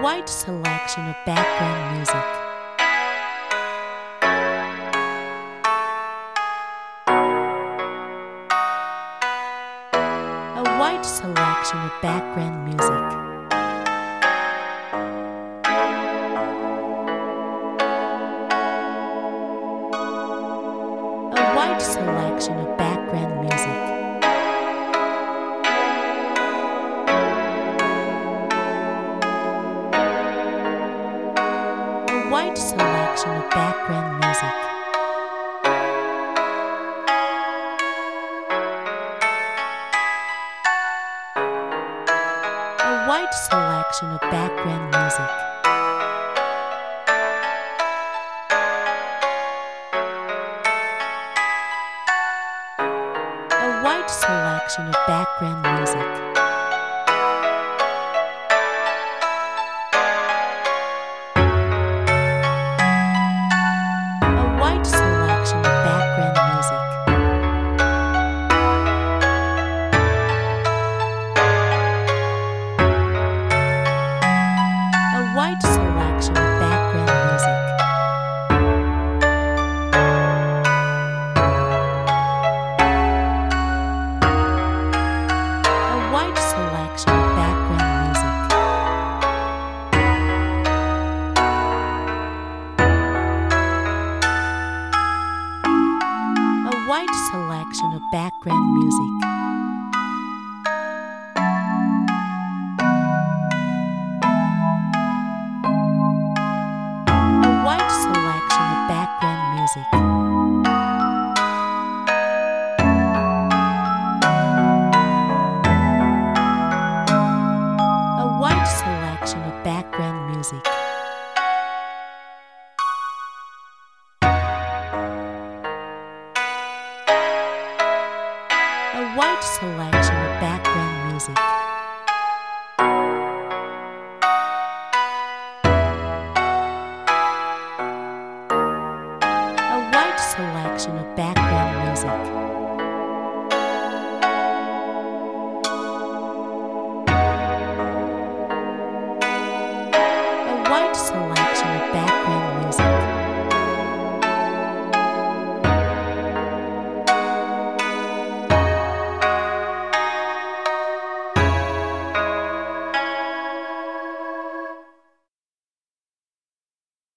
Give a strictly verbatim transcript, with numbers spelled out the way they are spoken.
wide selection of background music. A wide selection of background music. A wide selection of background music. A wide selection of background music. A wide selection of background music. A wide selection of background music. A wide selection of background music. A wide selection of background music. A wide selection of background music. A wide selection of background music. A wide selection of background music. A wide selection of background music. A wide selection of background music. A wide selection of background music.